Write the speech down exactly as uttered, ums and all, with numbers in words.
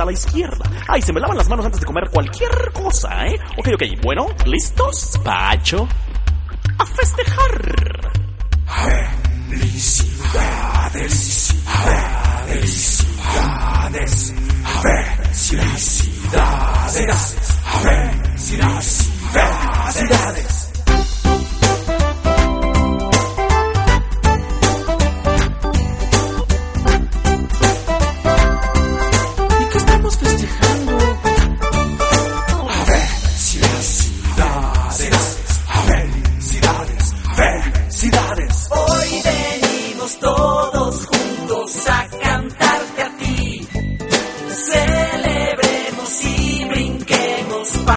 a la izquierda. Ay, se me lavan las manos antes de comer cualquier cosa, ¿eh? Ok, ok, bueno, ¿listos? Pacho, a festejar. Felicidades.